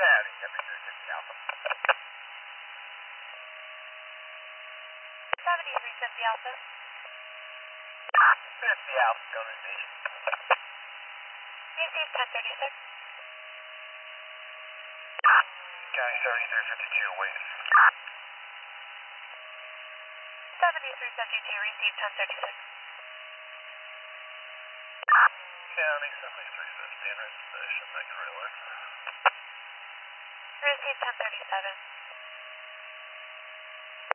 County, 7350 Alpha. 7350 Alpha. 50 Alpha, go receive. Receive 1036. County 7352, waiting. 7352, receive 1036. County 7350, in reservation, thank you very much. Receive 1037.